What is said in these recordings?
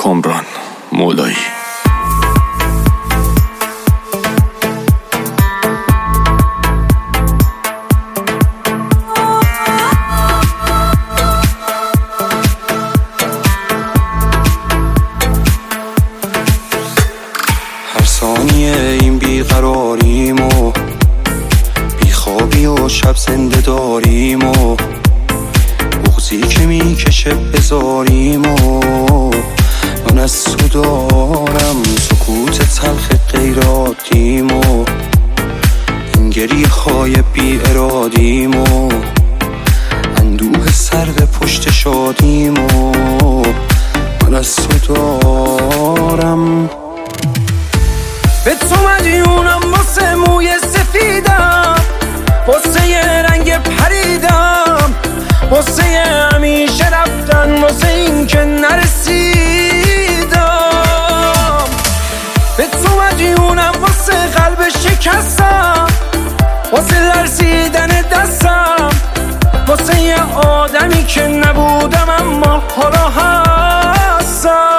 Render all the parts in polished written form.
کامران مولایی. هر ثانیه این بیقراریم و بیخوابی و شب زنده داریم و بغضی که میکشه بذاریم و من از تو دارم سکوت تلخ غیر عادیم و این گریه های بی ارادیم و اندوه سرد پشت شادیم و من از تو دارم. به تو مدیونم واسه موی سفیدم، واسه یه رنگ پریدم، واسه یه همیشه رفتن، واسه این که نرسیدم. به تو مدیونم واسه قلب شکستم، واسه لرزیدن دستم، واسه یه آدمی که نبودم اما حالا هستم.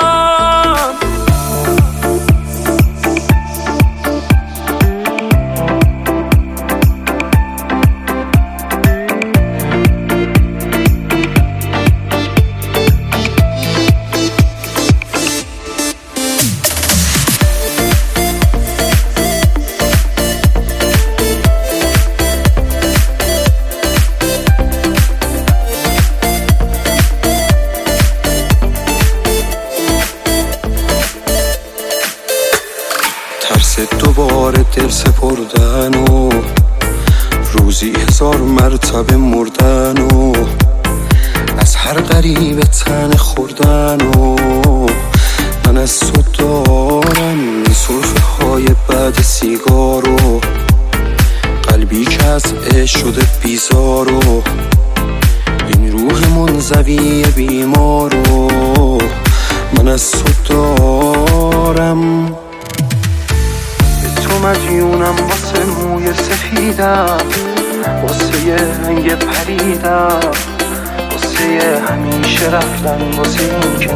ترس دوباره دل سپردن و روزی 1000 مرتبه مردن و از هر غریب تن خوردن و من از تو دارم این سرفه های بعد سیگار و قلبی که از عشق شده بیزار و این روح منزوی بیمار و من از تو دارم. تو مدیونم واسه موی سفیدم، واسه یه رنگ پریدم، واسه یه همیشه رفتن، واسه این که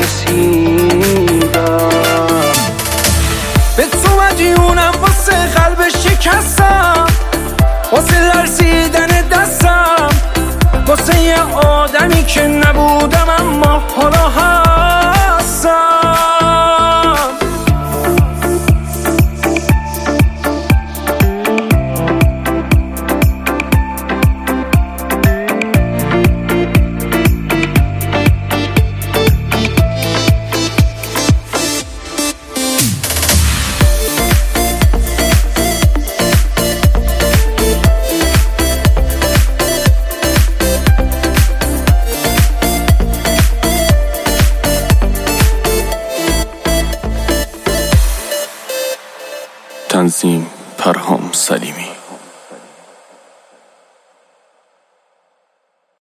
نرسیدم. به تو مدیونم واسه قلب شکستم، واسه لرزیدن دستم، واسه یه آدمی که نبودم اما حالا هستم. تنظیم پرهام سلیمی.